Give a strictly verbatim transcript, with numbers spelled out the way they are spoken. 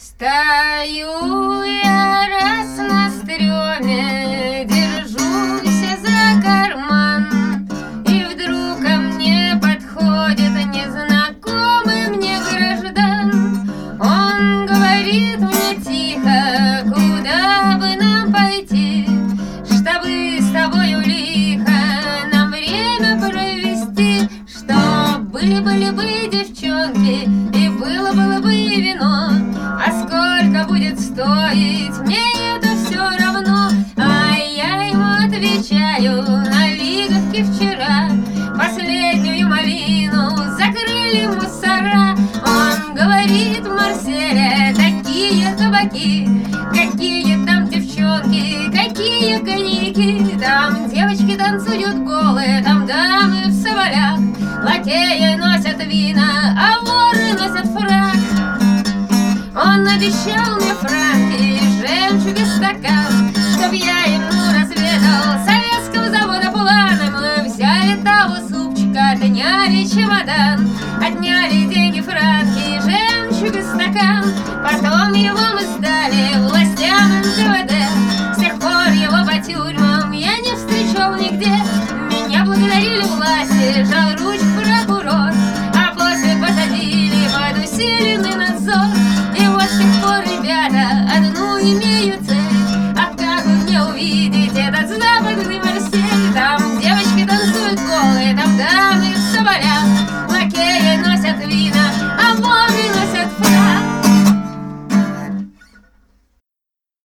Стою я раз на стреме, держусь за карман, и вдруг ко мне подходит незнакомый мне граждан. Он говорит мне тихо, куда бы нам пойти, чтобы с тобою лихо нам время провести, чтоб были-были бы девчонки и было-было бы вино. А сколько будет стоить, мне это все равно. А я ему отвечаю: на Виговке вчера последнюю малину закрыли мусора. Он говорит: Марселя, такие кабаки, какие там девчонки, какие коньяки. Там девочки танцуют голые, там дамы в соболях, лакеи носят вина, а воры носят фрак. Он обещал мне франки и жемчуг и стакан, чтоб я ему разведал советского завода планы. Мы взяли того супчика, отняли чемодан, отняли деньги, франки, жемчуг и стакан. Потом его мы сдали властям эн тэ вэ дэ. С тех пор его по тюрьмам я не встречал нигде. Меня благодарили власти, жал ручку